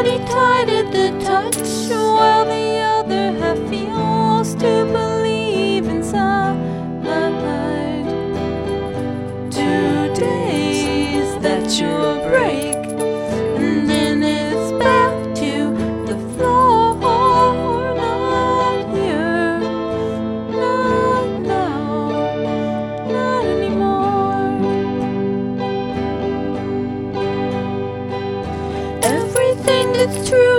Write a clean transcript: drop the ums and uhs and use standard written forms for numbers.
body tied at the touch, while the other half feels to believe inside. 2 days, that's your break, and then it's back to the floor. Not here, not now, not anymore. Everything that's true